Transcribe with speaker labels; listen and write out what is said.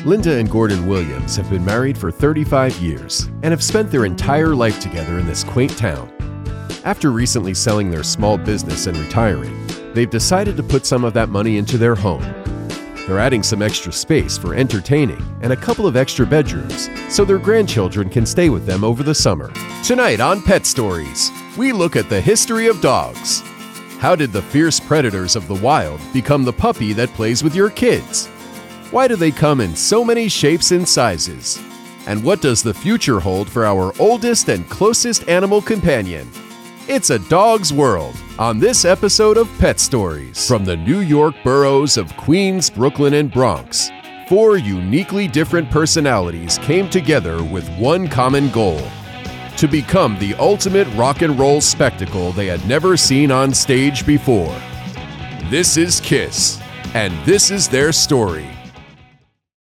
Speaker 1: Linda and Gordon Williams have been married for 35 years and have spent their entire life together in this quaint town. After recently selling their small business and retiring, they've decided to put some of that money into their home. They're adding some extra space for entertaining and a couple of extra bedrooms so their grandchildren can stay with them over the summer. Tonight on Pet Stories, we look at the history of dogs. How did the fierce predators of the wild become the puppy that plays with your kids? Why do they come in so many shapes and sizes? And what does the future hold for our oldest and closest animal companion? It's a dog's world on this episode of Pet Stories. From the New York boroughs of Queens, Brooklyn, and Bronx, 4 uniquely different personalities came together with one common goal: to become the ultimate rock and roll spectacle they had never seen on stage before. This is Kiss, and this is their story.